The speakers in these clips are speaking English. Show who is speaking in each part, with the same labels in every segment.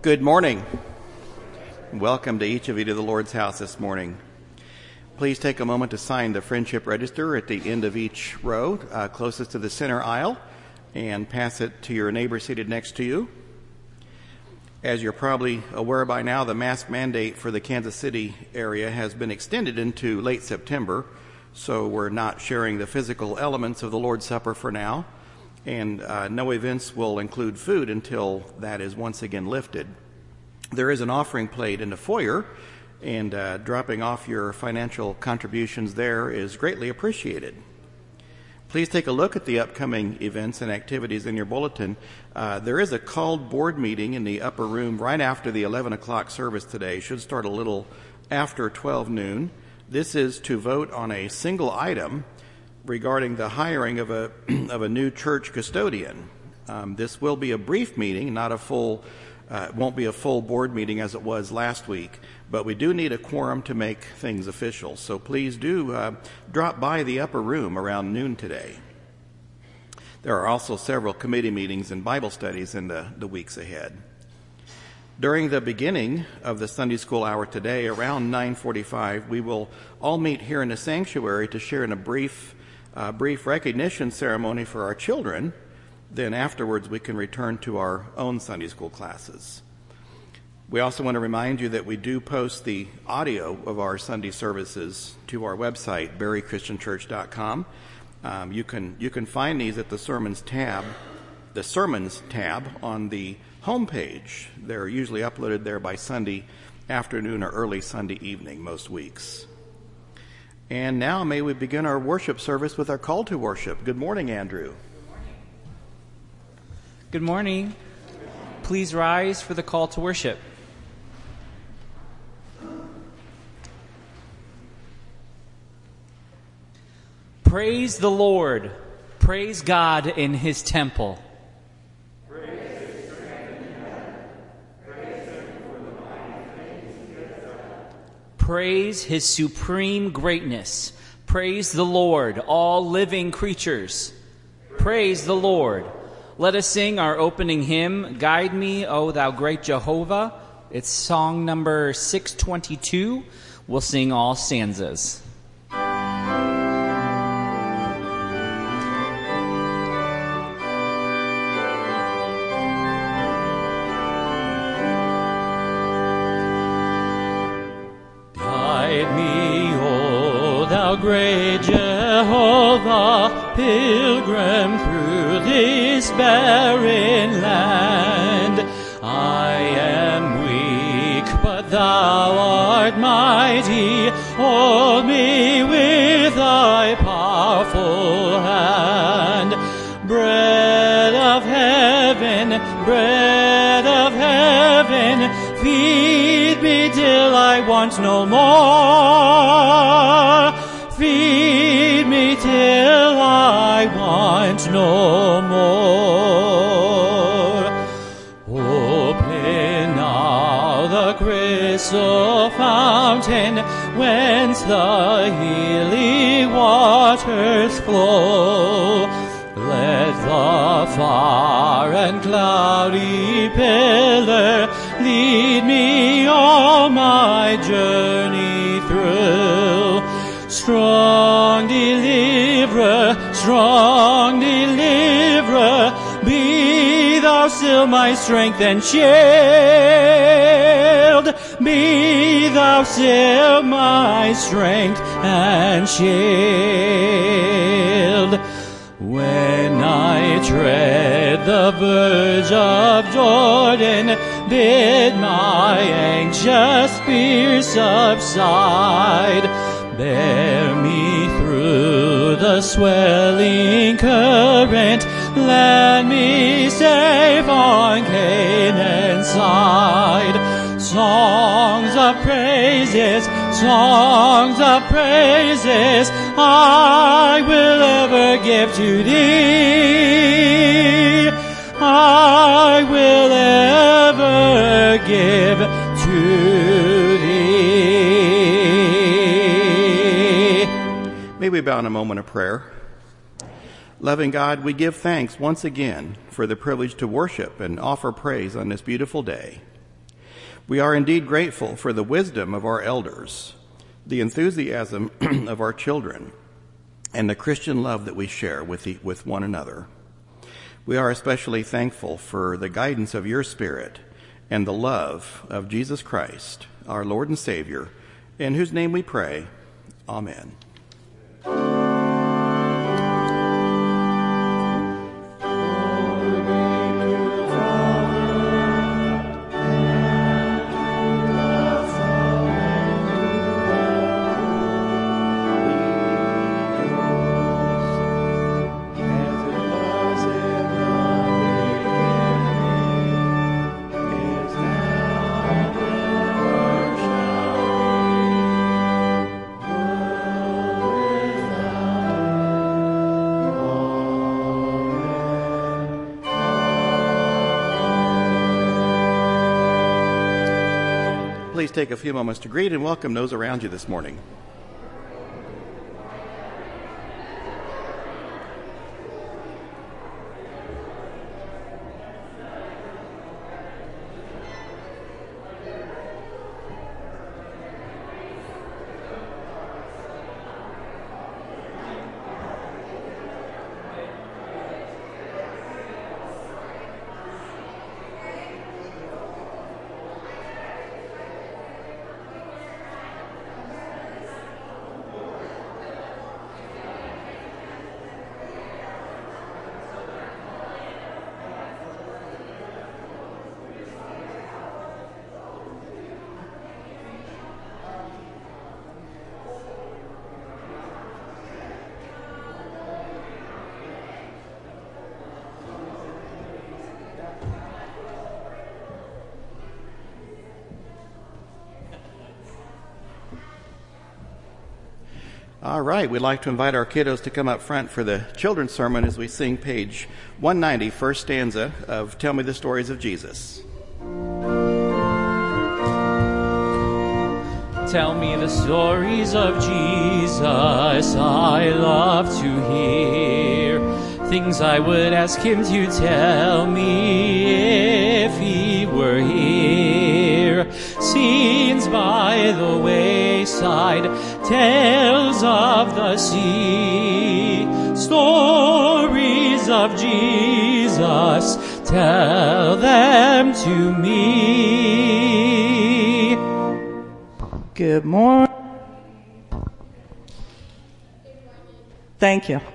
Speaker 1: Good morning. Welcome to each of you to the Lord's house this morning. Please take a moment to sign the friendship register at the end of each row, closest to the center aisle, and pass it to your neighbor seated next to you. As you're probably aware by now, the mask mandate for the Kansas City area has been extended into late September, so we're not sharing the physical elements of the Lord's Supper for now, and no events will include food until that is once again lifted. There is an offering plate in the foyer, and dropping off your financial contributions there is greatly appreciated. Please take a look at the upcoming events and activities in your bulletin. There is a called board meeting in the upper room right after the 11 o'clock service today. It should start a little after 12 noon. This is to vote on a single item regarding the hiring of a new church custodian. This will be a brief meeting, not a full. It won't be a full board meeting as it was last week, but we do need a quorum to make things official. So please do drop by the upper room around noon today. There are also several committee meetings and Bible studies in the weeks ahead. During the beginning of the Sunday school hour today, around 9:45, we will all meet here in the sanctuary to share in a brief recognition ceremony for our children. Then afterwards, we can return to our own Sunday school classes. We also want to remind you that we do post the audio of our Sunday services to our website, berrychristianchurch.com. You can find these at the Sermons tab on the homepage. They're usually uploaded there by Sunday afternoon or early Sunday evening most weeks. And now may we begin our worship service with our call to worship. Good morning, Andrew.
Speaker 2: Good morning. Please rise for the call to worship. Praise the Lord. Praise God in His temple. Praise His supreme greatness. Praise the Lord, all living creatures. Praise the Lord. Let us sing our opening hymn, Guide Me, O Thou Great Jehovah. It's song number 622. We'll sing all stanzas.
Speaker 3: Guide me, O Thou Great Jehovah, pilgrim through this barren land. I am weak, but Thou art mighty. Hold me with Thy powerful hand. Bread of heaven, feed me till I want no more. Feed me till I want no more. Open now the crystal fountain, whence the healing waters flow. Let the far and cloudy pillar lead me all my journey through. Strong deliverer, be Thou still my strength and shield. Be Thou still my strength and shield. When I tread the verge of Jordan, bid my anxious fears subside. Bear me through the swelling current, land me safe on Canaan's side. Songs of praises, I will ever give to Thee. I will ever give to Thee.
Speaker 1: May we bow in a moment of prayer. Loving God, we give thanks once again for the privilege to worship and offer praise on this beautiful day. We are indeed grateful for the wisdom of our elders, the enthusiasm of our children, and the Christian love that we share with one another. We are especially thankful for the guidance of your Spirit and the love of Jesus Christ, our Lord and Savior, in whose name we pray. Amen. Please take a few moments to greet and welcome those around you this morning. All right, we'd like to invite our kiddos to come up front for the children's sermon as we sing page 190, first stanza of Tell Me the Stories of Jesus.
Speaker 3: Tell me the stories of Jesus, I love to hear. Things I would ask him to tell me if he were here. Scenes by the wayside, tales of the sea, stories of Jesus, tell them to me.
Speaker 4: Good morning. Thank you.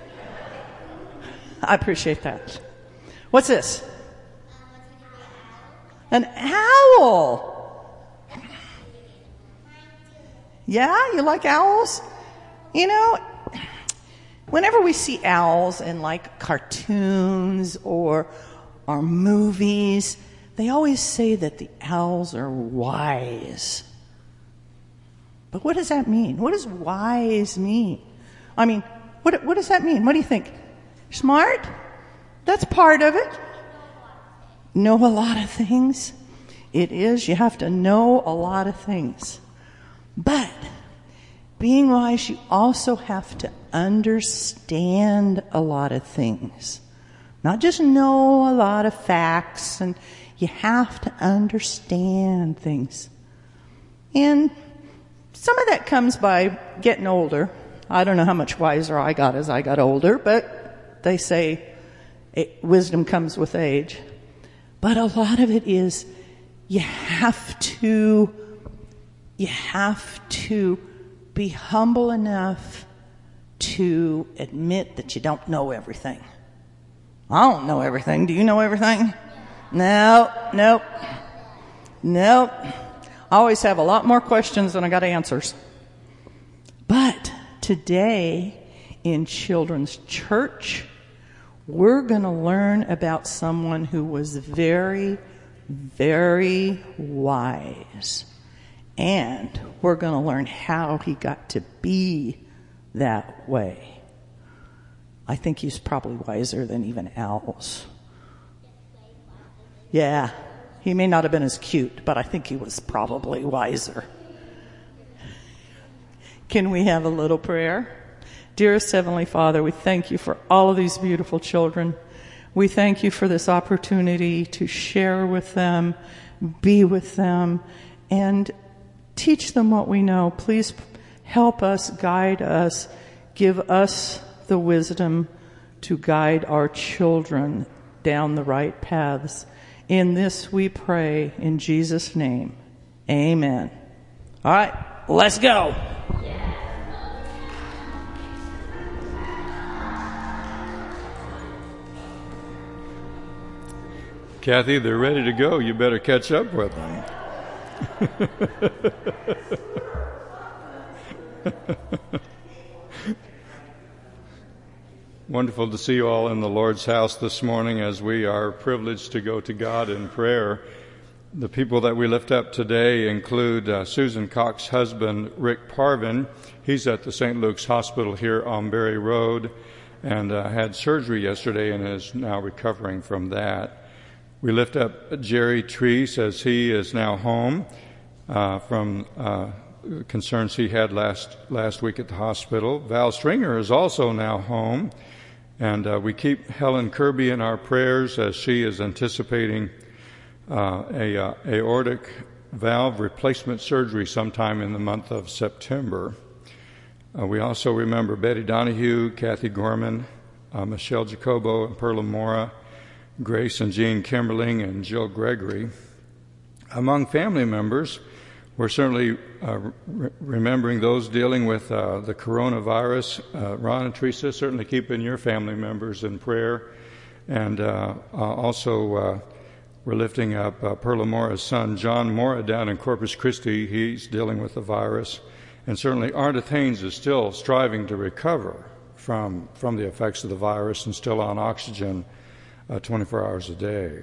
Speaker 4: I appreciate that. What's this? An owl. Yeah, you like owls? You know, whenever we see owls in like cartoons or movies, they always say that the owls are wise. But what does that mean? What does wise mean? I mean, what does that mean? What do you think? Smart? That's part of it. Know a lot of things. It is. You have to know a lot of things. But being wise, you also have to understand a lot of things. Not just know a lot of facts, and you have to understand things. And some of that comes by getting older. I don't know how much wiser I got as I got older, but they say wisdom comes with age. But a lot of it is you have to be humble enough to admit that you don't know everything. I don't know everything. Do you know everything? No. I always have a lot more questions than I got answers. But today in children's church, we're going to learn about someone who was very, very wise. And we're going to learn how he got to be that way. I think he's probably wiser than even owls. Yeah, he may not have been as cute, but I think he was probably wiser. Can we have a little prayer? Dearest Heavenly Father, we thank you for all of these beautiful children. We thank you for this opportunity to share with them be with them, and teach them what we know. Please help us, guide us, give us the wisdom to guide our children down the right paths. In this we pray in Jesus' name. Amen. All right, let's go.
Speaker 5: Kathy, they're ready to go. You better catch up with them. Wonderful to see you all in the Lord's house this morning as we are privileged to go to God in prayer. The people that we lift up today include Susan Cox's husband, Rick Parvin. He's at the St. Luke's Hospital here on Berry Road and had surgery yesterday and is now recovering from that. We lift up Jerry Treese as he is now home from concerns he had last week at the hospital. Val Stringer is also now home, and we keep Helen Kirby in our prayers as she is anticipating aortic valve replacement surgery sometime in the month of September. We also remember Betty Donahue, Kathy Gorman, Michelle Jacobo, and Perla Mora, Grace and Jean Kimberling, and Jill Gregory. Among family members, we're certainly remembering those dealing with the coronavirus. Ron and Teresa, certainly keeping your family members in prayer. And also we're lifting up Perla Mora's son, John Mora, down in Corpus Christi. He's dealing with the virus. And certainly Ardith Haynes is still striving to recover from the effects of the virus and still on oxygen 24 hours a day.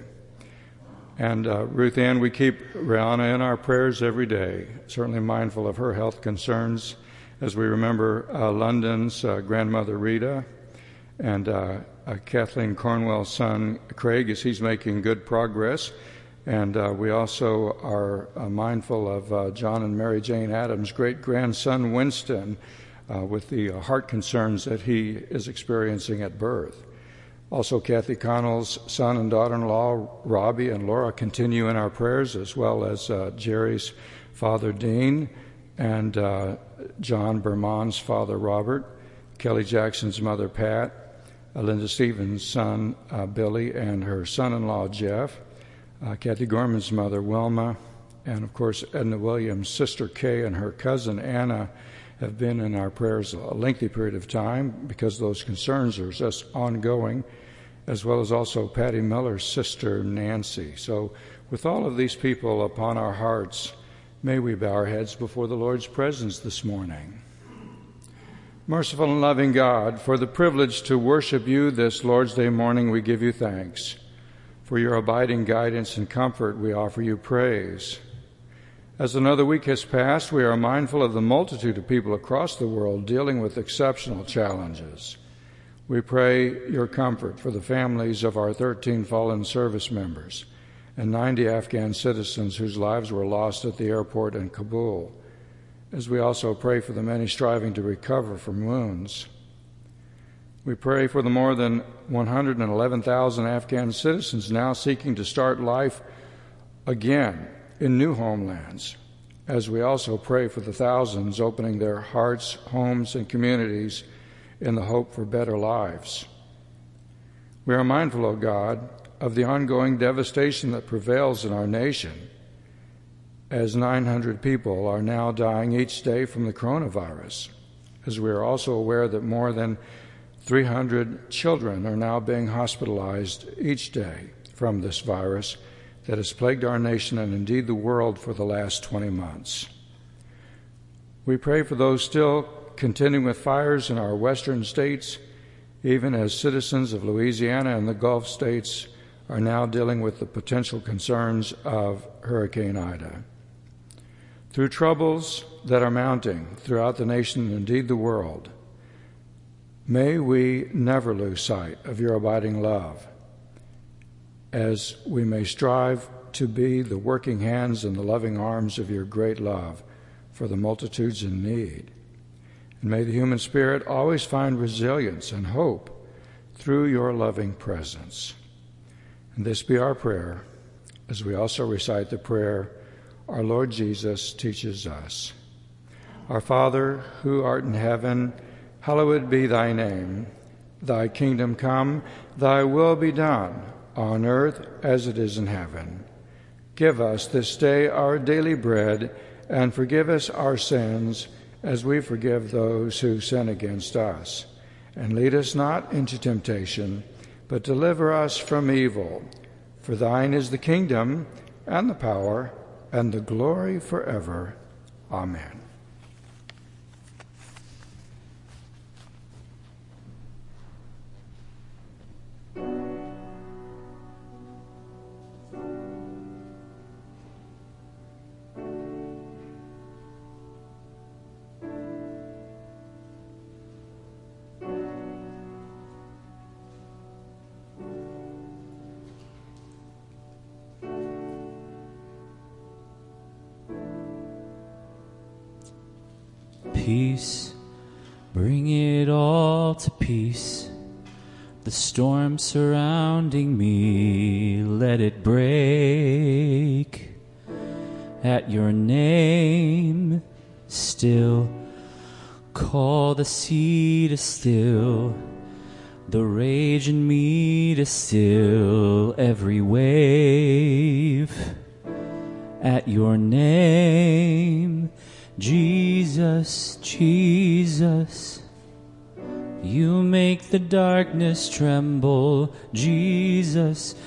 Speaker 5: And Ruth Ann, we keep Rihanna in our prayers every day, certainly mindful of her health concerns as we remember London's grandmother Rita and Kathleen Cornwell's son Craig as he's making good progress. And we also are mindful of John and Mary Jane Adams' great-grandson Winston with the heart concerns that he is experiencing at birth. Also, Kathy Connell's son and daughter-in-law, Robbie and Laura, continue in our prayers, as well as Jerry's father, Dean, and John Berman's father, Robert, Kelly Jackson's mother, Pat, Linda Stevens' son, Billy, and her son-in-law, Jeff, Kathy Gorman's mother, Wilma, and, of course, Edna Williams' sister, Kay, and her cousin, Anna, have been in our prayers a lengthy period of time because those concerns are just ongoing, as well as also Patty Miller's sister, Nancy. So with all of these people upon our hearts, may we bow our heads before the Lord's presence this morning. Merciful and loving God, for the privilege to worship you this Lord's Day morning, we give you thanks. For your abiding guidance and comfort, we offer you praise. As another week has passed, we are mindful of the multitude of people across the world dealing with exceptional challenges. We pray your comfort for the families of our 13 fallen service members and 90 Afghan citizens whose lives were lost at the airport in Kabul, as we also pray for the many striving to recover from wounds. We pray for the more than 111,000 Afghan citizens now seeking to start life again in new homelands, as we also pray for the thousands opening their hearts, homes, and communities in the hope for better lives. We are mindful, O God, of the ongoing devastation that prevails in our nation, as 900 people are now dying each day from the coronavirus, as we are also aware that more than 300 children are now being hospitalized each day from this virus that has plagued our nation and indeed the world for the last 20 months. We pray for those still contending with fires in our western states, even as citizens of Louisiana and the Gulf states are now dealing with the potential concerns of Hurricane Ida. Through troubles that are mounting throughout the nation and indeed the world, may we never lose sight of your abiding love, as we may strive to be the working hands and the loving arms of your great love for the multitudes in need. And may the human spirit always find resilience and hope through your loving presence. And this be our prayer as we also recite the prayer our Lord Jesus teaches us. Our Father, who art in heaven, hallowed be thy name. Thy kingdom come, thy will be done, on earth as it is in heaven. Give us this day our daily bread, and forgive us our sins, as we forgive those who sin against us. And lead us not into temptation, but deliver us from evil. For thine is the kingdom, and the power, and the glory forever. Amen.
Speaker 3: Peace, bring it all to peace. The storm surrounding me, let it break. At your name, still, call the sea to still, the rage in me to still every wave. At your name, Jesus, Jesus, you make the darkness tremble. Jesus,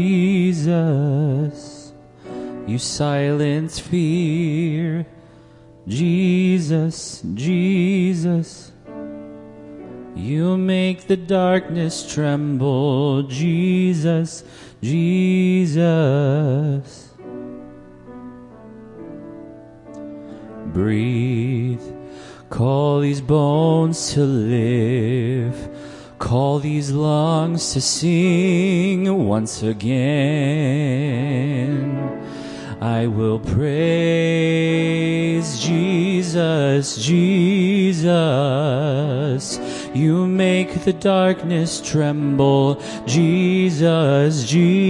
Speaker 3: Jesus, you silence fear. Jesus, Jesus, you make the darkness tremble. Jesus, Jesus. Breathe, call these bones to live, call these lungs to sing once again. I will praise Jesus, Jesus. You make the darkness tremble. Jesus,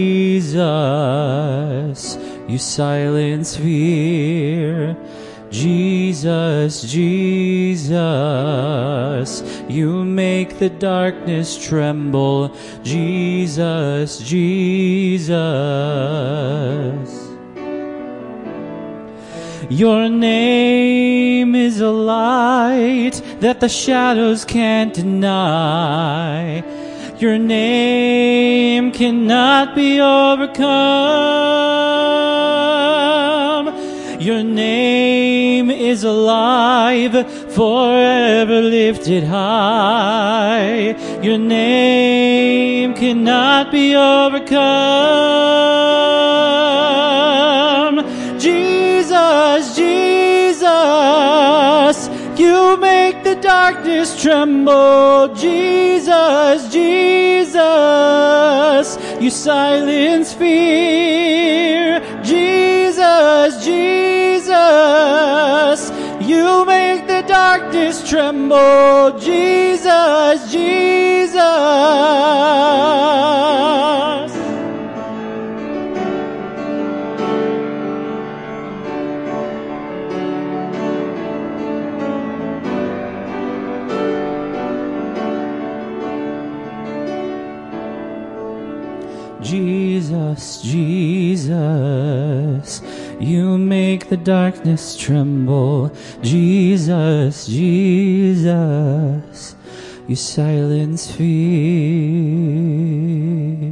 Speaker 3: Jesus. You silence fear. Jesus, Jesus, you make the darkness tremble. Jesus, Jesus. Your name is a light that the shadows can't deny. Your name cannot be overcome. Your name is alive, forever lifted high. Your name cannot be overcome. Jesus, Jesus, you make the darkness tremble. Jesus, Jesus, you silence fear. Jesus, Jesus, you make the darkness tremble. Jesus, Jesus. Jesus, Jesus, you make the darkness tremble. Jesus, Jesus, you silence fear.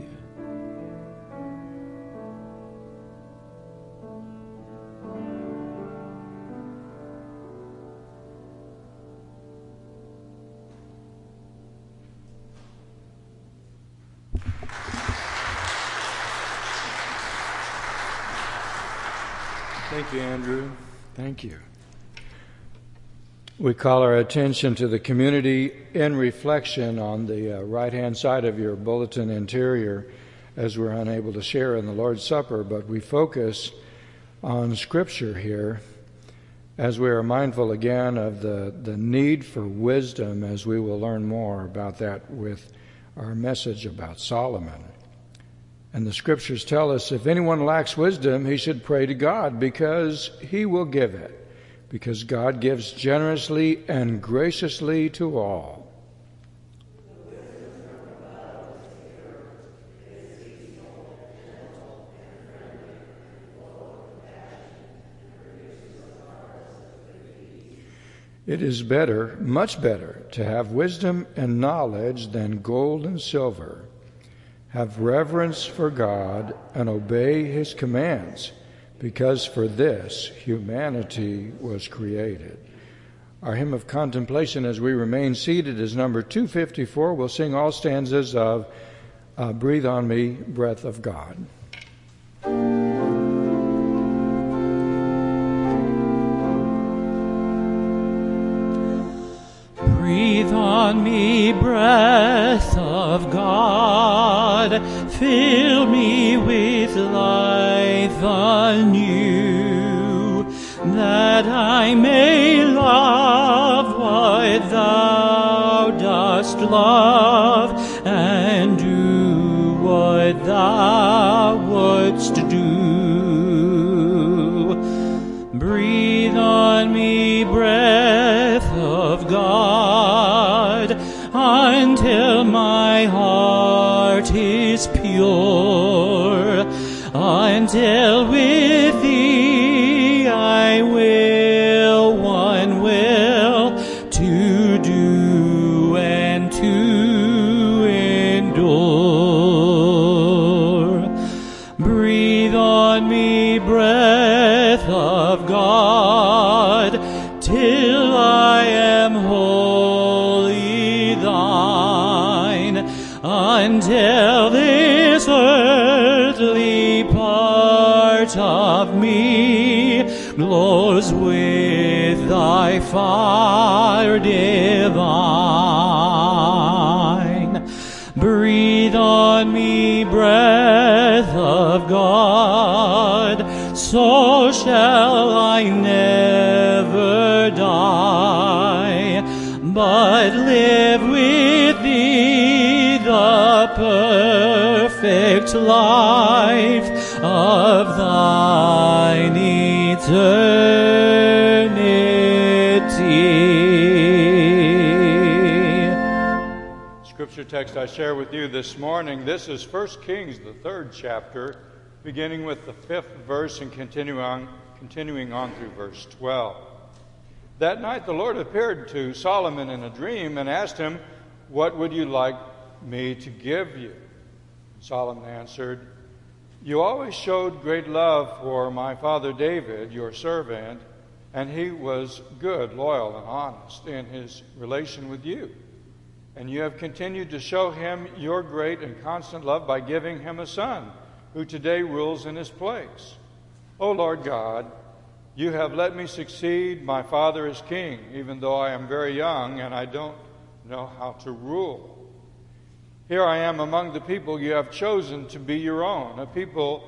Speaker 5: Thank you, Andrew. Thank you. We call our attention to the community in reflection on the right-hand side of your bulletin interior, as we're unable to share in the Lord's Supper, but we focus on Scripture here as we are mindful again of the need for wisdom, as we will learn more about that with our message about Solomon. And the scriptures tell us if anyone lacks wisdom, he should pray to God, because he will give it, because God gives generously and graciously to all. It is better, much better, to have wisdom and knowledge than gold and silver. Have reverence for God and obey his commands, because for this humanity was created. Our hymn of contemplation as we remain seated is number 254. We'll sing all stanzas of Breathe on Me, Breath of God.
Speaker 3: Breathe on me, breath of God, fill me with life anew, that I may love what thou dost love, and do what thou wouldst do. Breathe on me, breath of God, until my heart is pure, until with thee I will one will to do and to endure. Breathe on me, breath of God, till I am wholly thine, until this earthly part of me glows with thy fire divine. Breathe on me, breath of God, so shall I never die, but live with thee the perfect life of thine eternity.
Speaker 5: Scripture text I share with you this morning, this is 1 Kings, the 3rd chapter, beginning with the 5th verse and continuing on through verse 12. That night the Lord appeared to Solomon in a dream and asked him, "What would you like me to give you?" Solomon answered, "You always showed great love for my father David, your servant, and he was good, loyal, and honest in his relation with you. And you have continued to show him your great and constant love by giving him a son, who today rules in his place. O Lord God, you have let me succeed my father as king, even though I am very young and I don't know how to rule. Here I am among the people you have chosen to be your own, a people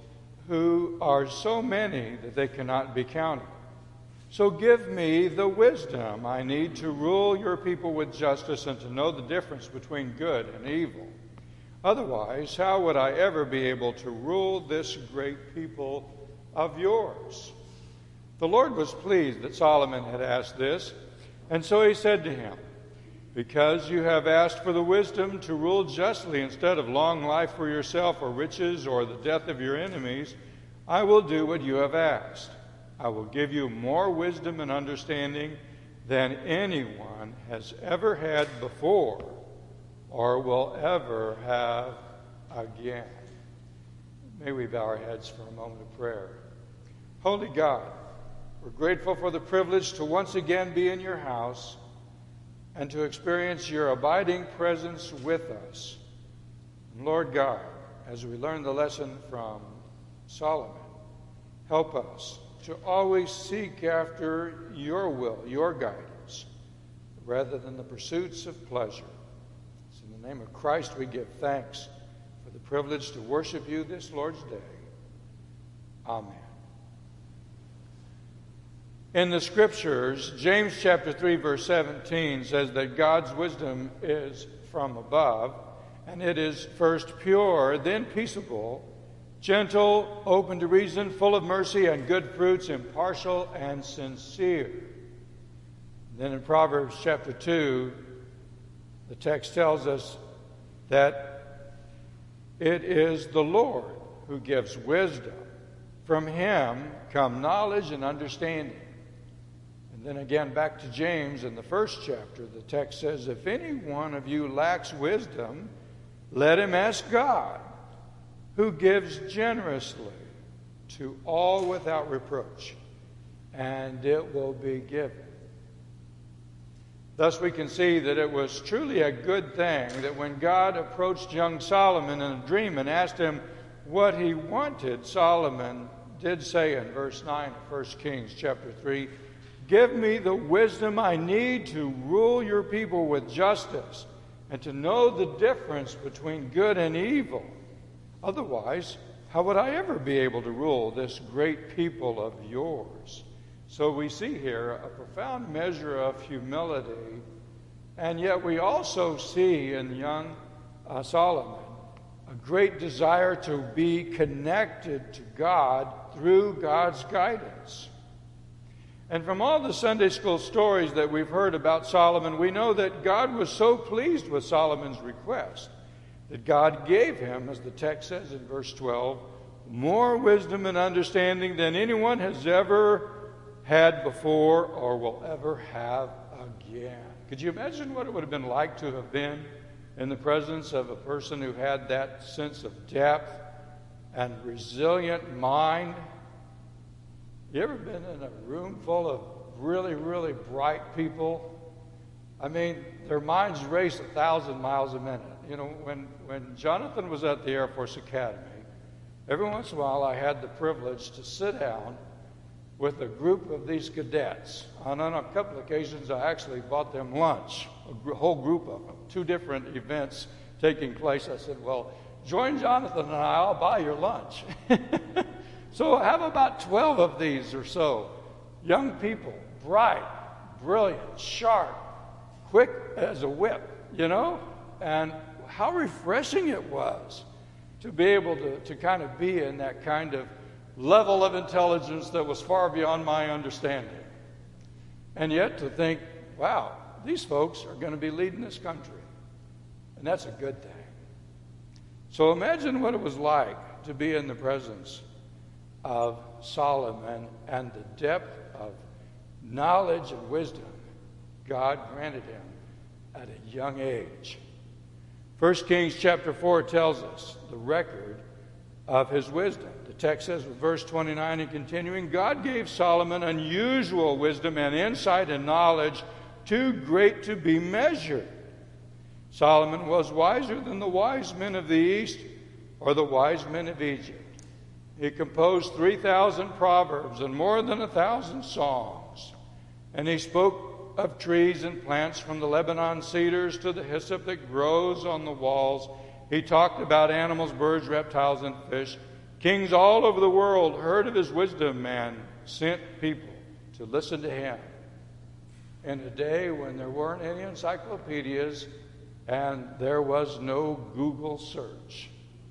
Speaker 5: who are so many that they cannot be counted. So give me the wisdom I need to rule your people with justice and to know the difference between good and evil. Otherwise, how would I ever be able to rule this great people of yours?" The Lord was pleased that Solomon had asked this, and so he said to him, "Because you have asked for the wisdom to rule justly instead of long life for yourself or riches or the death of your enemies, I will do what you have asked. I will give you more wisdom and understanding than anyone has ever had before or will ever have again." May we bow our heads for a moment of prayer. Holy God, we're grateful for the privilege to once again be in your house and to experience your abiding presence with us. And Lord God, as we learn the lesson from Solomon, help us to always seek after your will, your guidance, rather than the pursuits of pleasure. It's in the name of Christ we give thanks for the privilege to worship you this Lord's Day. Amen. In the Scriptures, James chapter 3, verse 17 says that God's wisdom is from above, and it is first pure, then peaceable, gentle, open to reason, full of mercy and good fruits, impartial and sincere. Then in Proverbs chapter 2, the text tells us that it is the Lord who gives wisdom. From him come knowledge and understanding. And then again, back to James in the first chapter, the text says, if any one of you lacks wisdom, let him ask God, who gives generously to all without reproach, and it will be given. Thus we can see that it was truly a good thing that when God approached young Solomon in a dream and asked him what he wanted, Solomon did say in verse 9 of 1 Kings chapter 3, give me the wisdom I need to rule your people with justice and to know the difference between good and evil. Otherwise, how would I ever be able to rule this great people of yours? So we see here a profound measure of humility, and yet we also see in young Solomon a great desire to be connected to God through God's guidance. And from all the Sunday school stories that we've heard about Solomon, we know that God was so pleased with Solomon's request that God gave him, as the text says in verse 12, more wisdom and understanding than anyone has ever had before or will ever have again. Could you imagine what it would have been like to have been in the presence of a person who had that sense of depth and resilient mind? You ever been in a room full of really, really bright people? I mean, their minds race 1,000 miles a minute. You know, when Jonathan was at the Air Force Academy, every once in a while I had the privilege to sit down with a group of these cadets. And on a couple of occasions, I actually bought them lunch, a whole group of them, 2 different events taking place. I said, well, join Jonathan and I'll buy your lunch. So I have about 12 of these or so. Young people, bright, brilliant, sharp, quick as a whip, you know? And how refreshing it was to be able to kind of be in that kind of level of intelligence that was far beyond my understanding. And yet to think, wow, these folks are going to be leading this country. And that's a good thing. So imagine what it was like to be in the presence of Solomon and the depth of knowledge and wisdom God granted him at a young age. 1 Kings chapter 4 tells us the record of his wisdom. The text says with verse 29 and continuing, God gave Solomon unusual wisdom and insight and knowledge too great to be measured. Solomon was wiser than the wise men of the East or the wise men of Egypt. He composed 3,000 proverbs and more than 1,000 songs. And he spoke of trees and plants from the Lebanon cedars to the hyssop that grows on the walls. He talked about animals, birds, reptiles, and fish. Kings all over the world heard of his wisdom and sent people to listen to him. In a day when there weren't any encyclopedias and there was no Google search.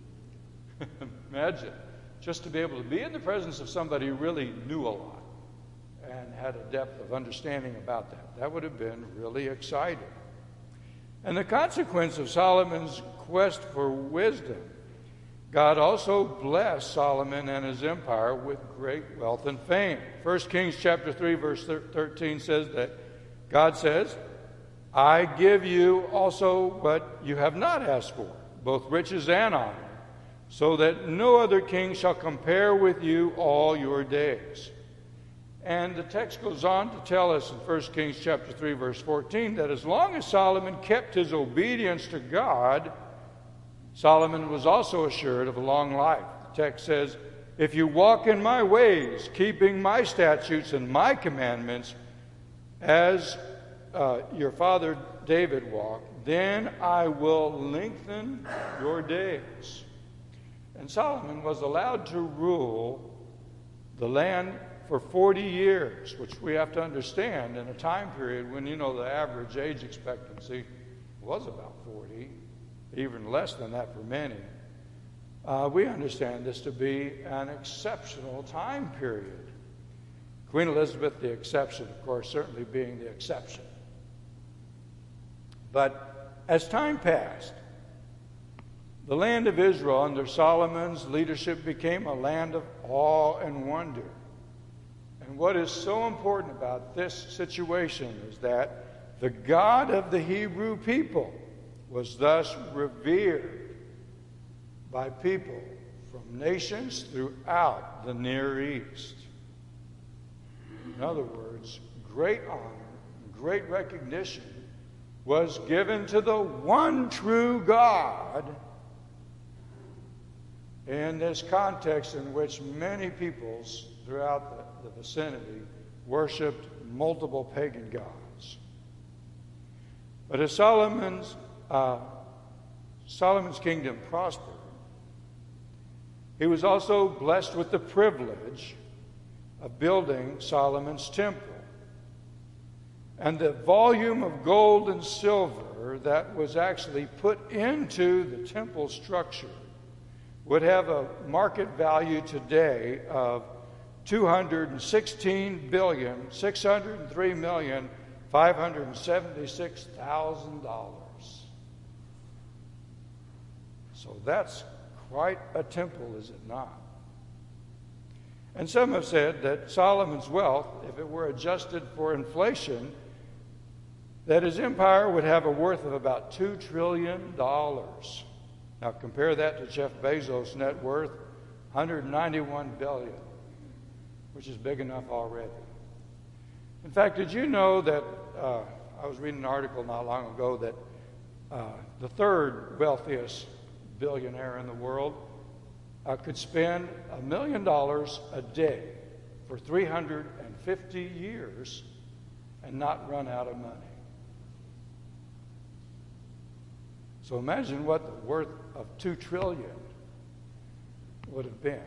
Speaker 5: Imagine just to be able to be in the presence of somebody who really knew a lot and had a depth of understanding about that. That would have been really exciting. And the consequence of Solomon's quest for wisdom, God also blessed Solomon and his empire with great wealth and fame. 1 Kings chapter 3 verse 13 says that God says, I give you also what you have not asked for, both riches and honor, so that no other king shall compare with you all your days. And the text goes on to tell us in 1 Kings chapter 3 verse 14 that as long as Solomon kept his obedience to God, Solomon was also assured of a long life. The text says, if you walk in my ways, keeping my statutes and my commandments, as your father David walked, then I will lengthen your days. And Solomon was allowed to rule the land for 40 years, which we have to understand in a time period when, you know, the average age expectancy was about 40. even less than that for many, we understand this to be an exceptional time period. Queen Elizabeth, the exception, of course, certainly being the exception. But as time passed, the land of Israel under Solomon's leadership became a land of awe and wonder. And what is so important about this situation is that the God of the Hebrew people was thus revered by people from nations throughout the Near East. In other words, great honor, great recognition was given to the one true God in this context in which many peoples throughout the vicinity worshipped multiple pagan gods. But as Solomon's kingdom prospered, he was also blessed with the privilege of building Solomon's temple. And the volume of gold and silver that was actually put into the temple structure would have a market value today of $216,603,576,000. So that's quite a temple, is it not? And some have said that Solomon's wealth, if it were adjusted for inflation, that his empire would have a worth of about $2 trillion. Now compare that to Jeff Bezos' net worth, $191 billion, which is big enough already. In fact, did you know that, I was reading an article not long ago that the third wealthiest billionaire in the world could spend $1 million a day for 350 years and not run out of money. So imagine what the worth of $2 trillion would have been.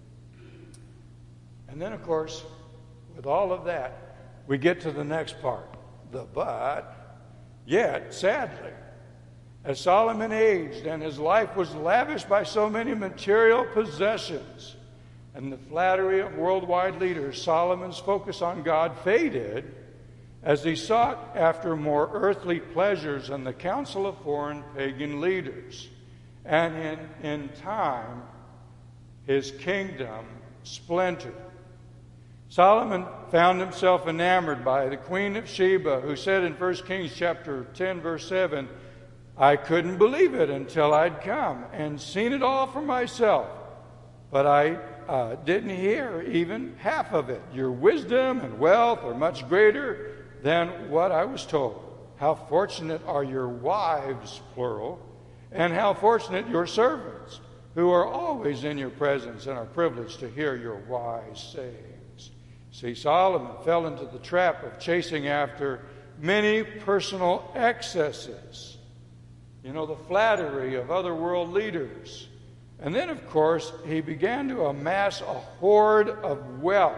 Speaker 5: And then, of course, with all of that, we get to the next part, the but. Yet, sadly, as Solomon aged and his life was lavished by so many material possessions and the flattery of worldwide leaders, Solomon's focus on God faded as he sought after more earthly pleasures and the counsel of foreign pagan leaders. And in time, his kingdom splintered. Solomon found himself enamored by the Queen of Sheba, who said in 1 Kings chapter 10, verse 7, I couldn't believe it until I'd come and seen it all for myself. But I didn't hear even half of it. Your wisdom and wealth are much greater than what I was told. How fortunate are your wives, plural, and how fortunate your servants, who are always in your presence and are privileged to hear your wise sayings. See, Solomon fell into the trap of chasing after many personal excesses. You know, the flattery of other world leaders. And then, of course, he began to amass a hoard of wealth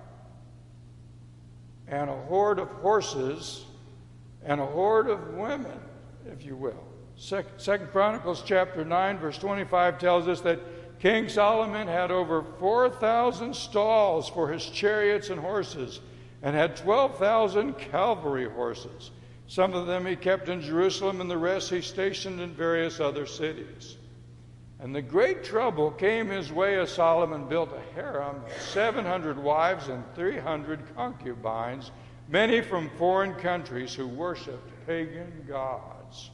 Speaker 5: and a hoard of horses and a hoard of women, if you will. Second Chronicles chapter 9, verse 25 tells us that King Solomon had over 4,000 stalls for his chariots and horses and had 12,000 cavalry horses. Some of them he kept in Jerusalem and the rest he stationed in various other cities. And the great trouble came his way as Solomon built a harem of 700 wives and 300 concubines, many from foreign countries who worshipped pagan gods.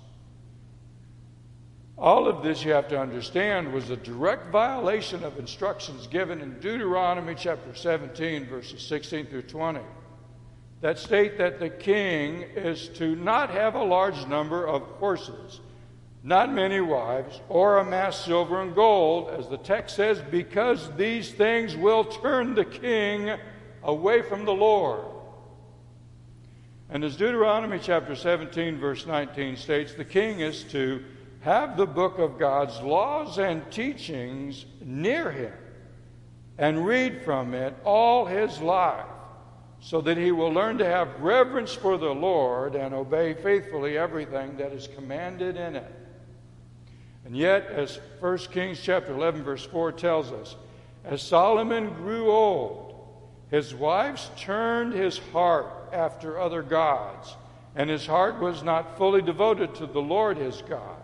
Speaker 5: All of this, you have to understand, was a direct violation of instructions given in Deuteronomy chapter 17, verses 16 through 20, that state that the king is to not have a large number of horses, not many wives, or amass silver and gold, as the text says, because these things will turn the king away from the Lord. And as Deuteronomy chapter 17, verse 19 states, the king is to have the book of God's laws and teachings near him and read from it all his life, so that he will learn to have reverence for the Lord and obey faithfully everything that is commanded in it. And yet, as 1 Kings chapter 11, verse 4 tells us, as Solomon grew old, his wives turned his heart after other gods, and his heart was not fully devoted to the Lord his God.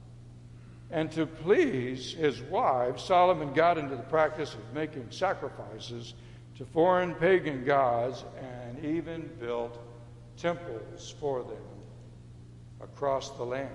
Speaker 5: And to please his wives, Solomon got into the practice of making sacrifices to foreign pagan gods and even built temples for them across the land.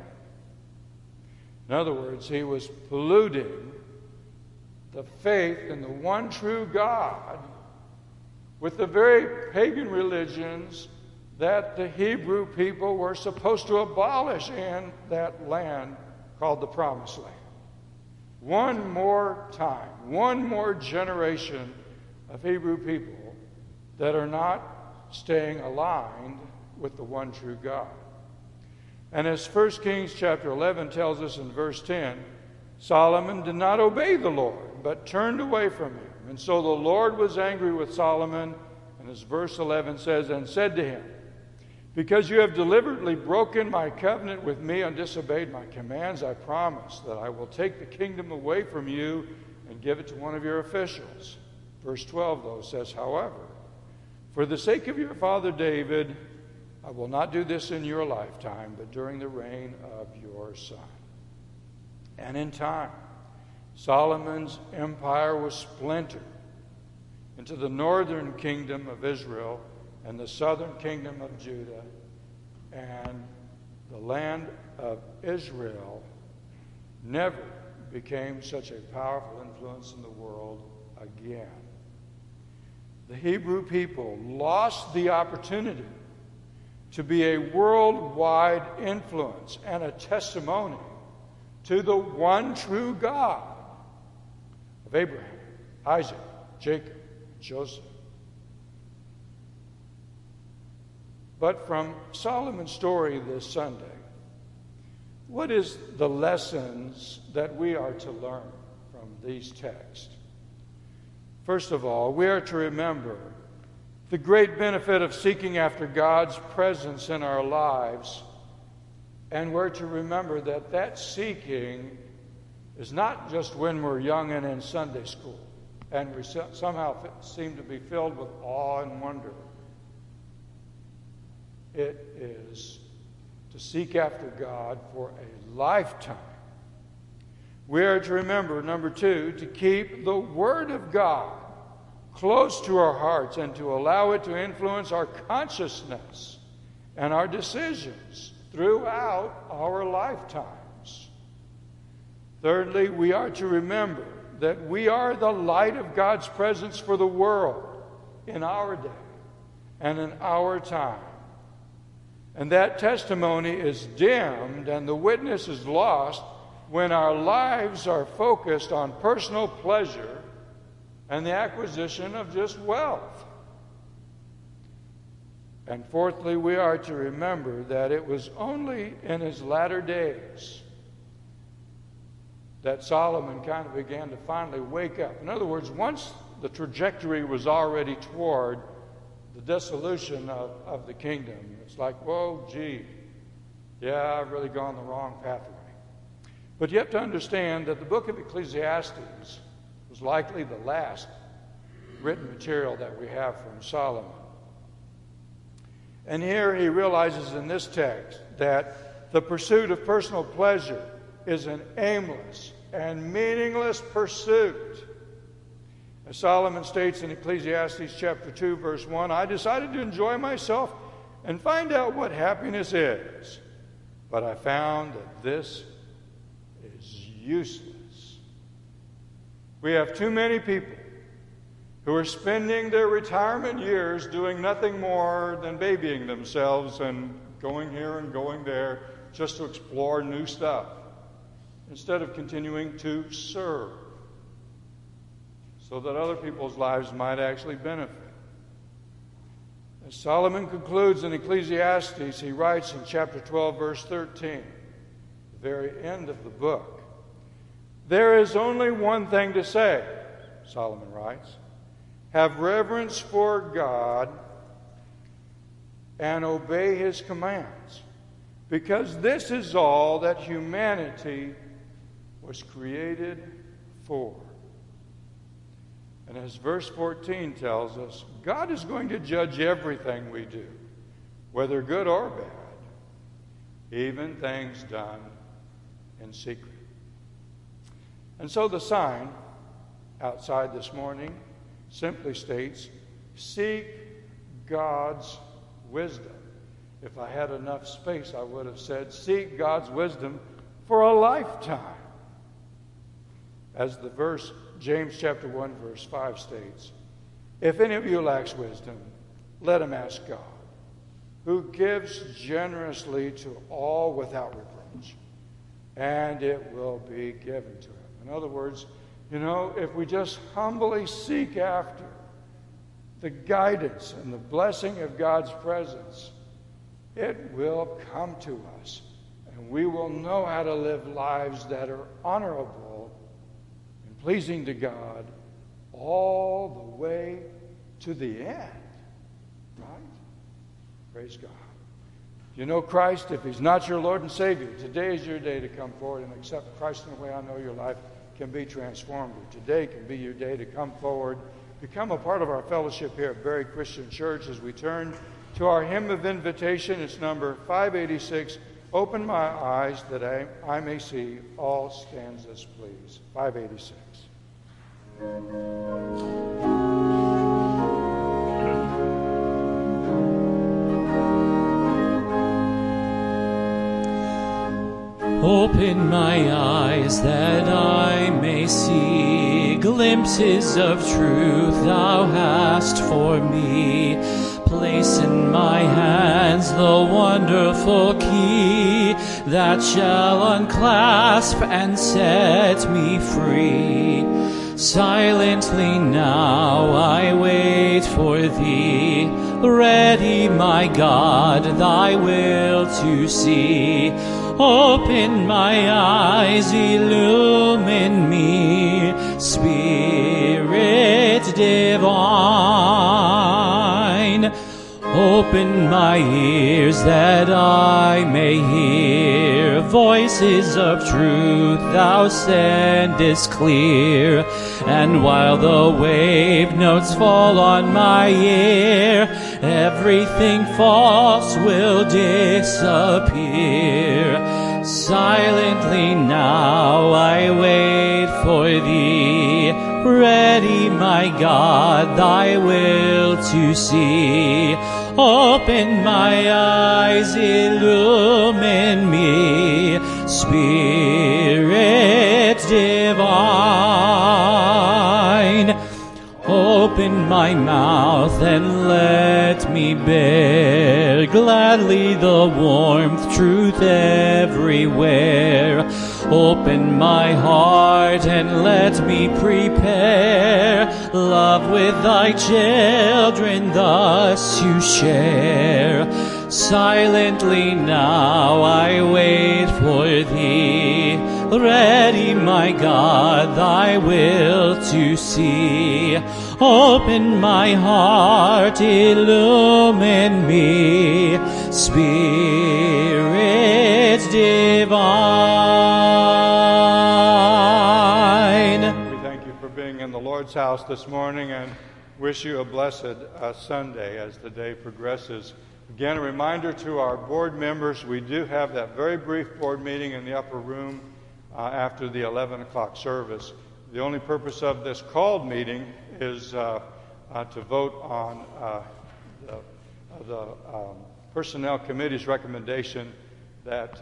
Speaker 5: In other words, he was polluting the faith in the one true God with the very pagan religions that the Hebrew people were supposed to abolish in that land called the Promised Land. One more time, one more generation of Hebrew people that are not staying aligned with the one true God. And as 1 Kings chapter 11 tells us in verse 10, Solomon did not obey the Lord, but turned away from him. And so the Lord was angry with Solomon, and as verse 11 says, and said to him, because you have deliberately broken my covenant with me and disobeyed my commands, I promise that I will take the kingdom away from you and give it to one of your officials. Verse 12, though, says, however, for the sake of your father David, I will not do this in your lifetime, but during the reign of your son. And in time, Solomon's empire was splintered into the northern kingdom of Israel and the southern kingdom of Judah, and the land of Israel never became such a powerful influence in the world again. The Hebrew people lost the opportunity to be a worldwide influence and a testimony to the one true God of Abraham, Isaac, Jacob, Joseph. But from Solomon's story this Sunday, what is the lessons that we are to learn from these texts? First of all, we are to remember the great benefit of seeking after God's presence in our lives, and we're to remember that that seeking is not just when we're young and in Sunday school, and we somehow seem to be filled with awe and wonder. It is to seek after God for a lifetime. We are to remember, number two, to keep the Word of God close to our hearts and to allow it to influence our consciousness and our decisions throughout our lifetimes. Thirdly, we are to remember that we are the light of God's presence for the world in our day and in our time. And that testimony is dimmed and the witness is lost when our lives are focused on personal pleasure and the acquisition of just wealth. And fourthly, we are to remember that it was only in his latter days that Solomon kind of began to finally wake up. In other words, once the trajectory was already toward the dissolution of the kingdom, it's like, whoa, gee, yeah, I've really gone the wrong pathway. But you have to understand that the book of Ecclesiastes was likely the last written material that we have from Solomon. And here he realizes in this text that the pursuit of personal pleasure is an aimless and meaningless pursuit. As Solomon states in Ecclesiastes chapter 2, verse 1, I decided to enjoy myself and find out what happiness is. But I found that this is useless. We have too many people who are spending their retirement years doing nothing more than babying themselves and going here and going there just to explore new stuff, instead of continuing to serve so that other people's lives might actually benefit. As Solomon concludes in Ecclesiastes, he writes in chapter 12, verse 13, the very end of the book, there is only one thing to say, Solomon writes, have reverence for God and obey his commands, because this is all that humanity was created for. And as verse 14 tells us, God is going to judge everything we do, whether good or bad, even things done in secret. And so the sign outside this morning simply states, seek God's wisdom. If I had enough space, I would have said, seek God's wisdom for a lifetime. As the verse, James chapter 1, verse 5 states, if any of you lacks wisdom, let him ask God, who gives generously to all without reproach, and it will be given to him. In other words, if we just humbly seek after the guidance and the blessing of God's presence, it will come to us, and we will know how to live lives that are honorable and pleasing to God all the way to the end. Right? Praise God. If you know Christ, if he's not your Lord and Savior, today is your day to come forward and accept Christ in a way I know your life can be transformed. Today can be your day to come forward, become a part of our fellowship here at Berry Christian Church as we turn to our hymn of invitation. It's number 586, Open My Eyes That I May See. All stanzas, please. 586.
Speaker 3: Open my eyes that I may see glimpses of truth thou hast for me. Place in my hands the wonderful key that shall unclasp and set me free. Silently now I wait for thee, ready, my God, thy will to see. Open my eyes, illumine me, Spirit divine. Open my ears that I may hear voices of truth thou sendest clear. And while the wave notes fall on my ear, everything false will disappear. Silently now I wait for thee, ready, my God, thy will to see. Open my eyes, illumine me, Spirit divine. Open my mouth and let me bear gladly the warmth, truth everywhere. Open my heart and let me prepare love with thy children thus to share. Silently now I wait for thee, ready, my God, thy will to see. Open my heart, illumine me, Spirit divine.
Speaker 5: We thank you for being in the Lord's house this morning and wish you a blessed Sunday as the day progresses. Again, a reminder to our board members, we do have that very brief board meeting in the upper room after the 11 o'clock service. The only purpose of this called meeting is to vote on the Personnel Committee's recommendation that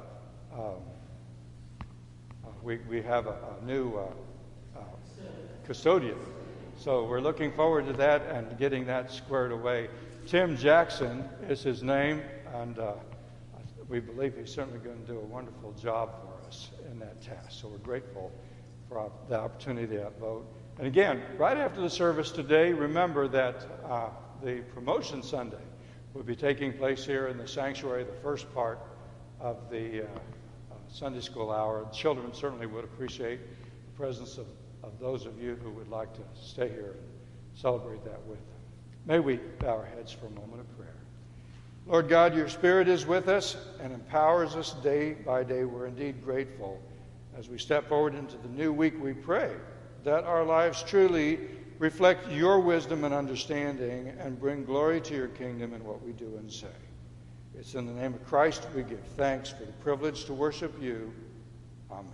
Speaker 5: we have a new custodian. So we're looking forward to that and getting that squared away. Tim Jackson is his name, and we believe he's certainly going to do a wonderful job for us in that task. So we're grateful for the opportunity to vote. And again, right after the service today, remember that the promotion Sunday will be taking place here in the sanctuary, the first part of the Sunday school hour. The children certainly would appreciate the presence of those of you who would like to stay here and celebrate that with them. May we bow our heads for a moment of prayer. Lord God, your Spirit is with us and empowers us day by day. We're indeed grateful As we step forward into the new week, we pray that our lives truly reflect your wisdom and understanding and bring glory to your kingdom in what we do and say. It's in the name of Christ we give thanks for the privilege to worship you. Amen.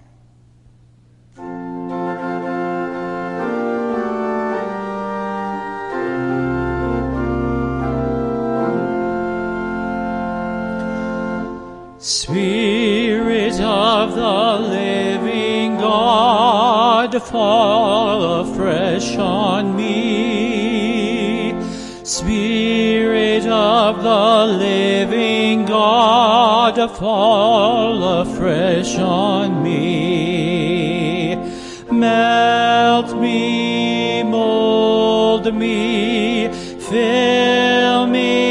Speaker 3: Spirit of the living God, fall afresh on me. Spirit of the living God, fall afresh on me. Melt me, mold me, fill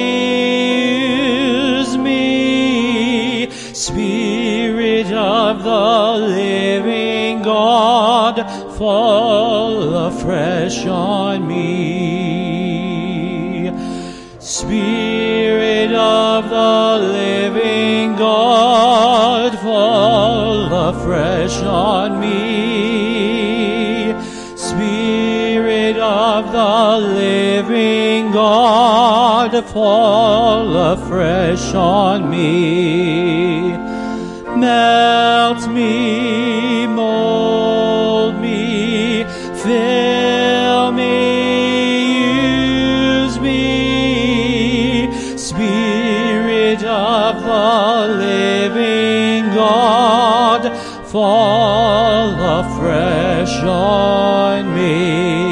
Speaker 3: me, use me. Spirit of the living God, fall afresh on me. Spirit of the living God, fall afresh on me. Spirit of the living God, fall afresh on me. Melt me, mold me, fill me, use me. Spirit of the living God, fall afresh on me.